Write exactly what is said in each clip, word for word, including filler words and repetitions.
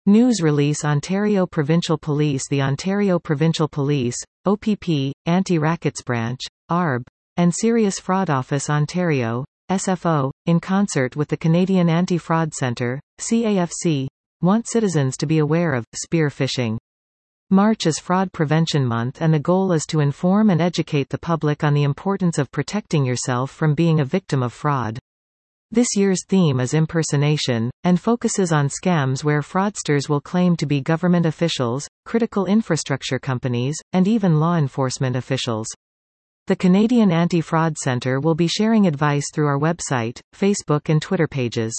News release Ontario Provincial Police The Ontario Provincial Police, O P P, Anti-Rackets Branch, A R B, and Serious Fraud Office Ontario, S F O, in concert with the Canadian Anti-Fraud Centre, C A F C, want citizens to be aware of spear phishing. March is Fraud Prevention Month, and the goal is to inform and educate the public on the importance of protecting yourself from being a victim of fraud. This year's theme is impersonation, and focuses on scams where fraudsters will claim to be government officials, critical infrastructure companies, and even law enforcement officials. The Canadian Anti-Fraud Centre will be sharing advice through our website, Facebook and Twitter pages.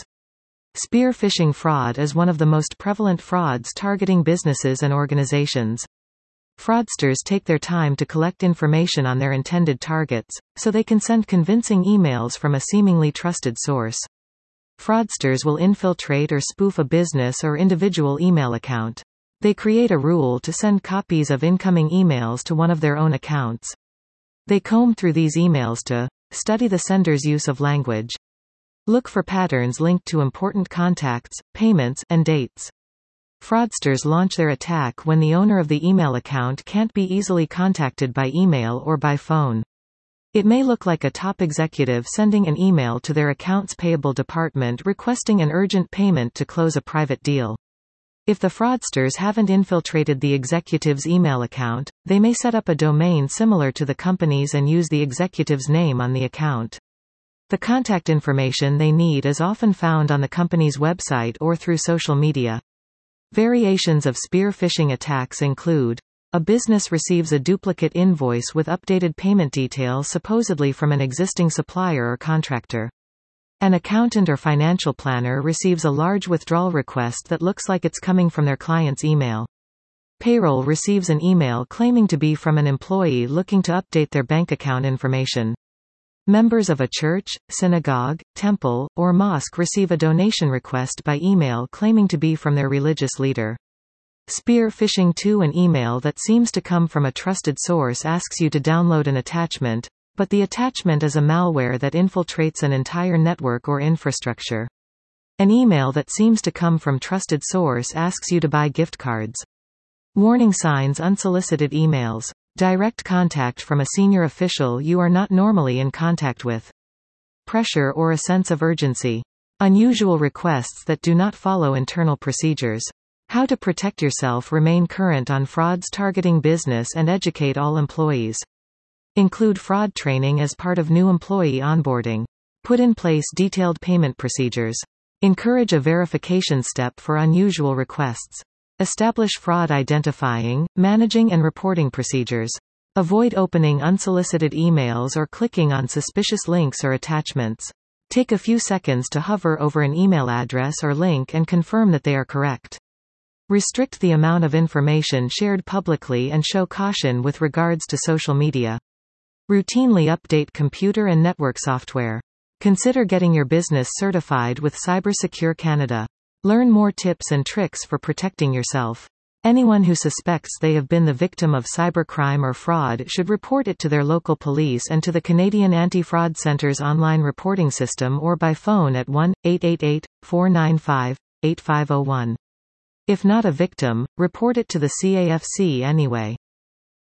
Spear phishing fraud is one of the most prevalent frauds targeting businesses and organizations. Fraudsters take their time to collect information on their intended targets, so they can send convincing emails from a seemingly trusted source. Fraudsters will infiltrate or spoof a business or individual email account. They create a rule to send copies of incoming emails to one of their own accounts. They comb through these emails to study the sender's use of language. Look for patterns linked to important contacts, payments, and dates. Fraudsters launch their attack when the owner of the email account can't be easily contacted by email or by phone. It may look like a top executive sending an email to their accounts payable department requesting an urgent payment to close a private deal. If the fraudsters haven't infiltrated the executive's email account, they may set up a domain similar to the company's and use the executive's name on the account. The contact information they need is often found on the company's website or through social media. Variations of spear phishing attacks include: a business receives a duplicate invoice with updated payment details supposedly from an existing supplier or contractor. An accountant or financial planner receives a large withdrawal request that looks like it's coming from their client's email. Payroll receives an email claiming to be from an employee looking to update their bank account information. Members of a church, synagogue, temple, or mosque receive a donation request by email claiming to be from their religious leader. Spear phishing two An email that seems to come from a trusted source asks you to download an attachment, but the attachment is a malware that infiltrates an entire network or infrastructure. An email that seems to come from trusted source asks you to buy gift cards. Warning signs Unsolicited emails. Direct contact from a senior official you are not normally in contact with. Pressure or a sense of urgency. Unusual requests that do not follow internal procedures. How to protect yourself. Remain current on frauds targeting business and educate all employees. Include fraud training as part of new employee onboarding. Put in place detailed payment procedures. Encourage a verification step for unusual requests. Establish fraud identifying, managing and reporting procedures. Avoid opening unsolicited emails or clicking on suspicious links or attachments. Take a few seconds to hover over an email address or link and confirm that they are correct. Restrict the amount of information shared publicly and show caution with regards to social media. Routinely update computer and network software. Consider getting your business certified with CyberSecure Canada. Learn more tips and tricks for protecting yourself. Anyone who suspects they have been the victim of cybercrime or fraud should report it to their local police and to the Canadian Anti-Fraud Centre's online reporting system or by phone at one eight eight eight, four nine five, eight five zero one. If not a victim, report it to the C A F C anyway.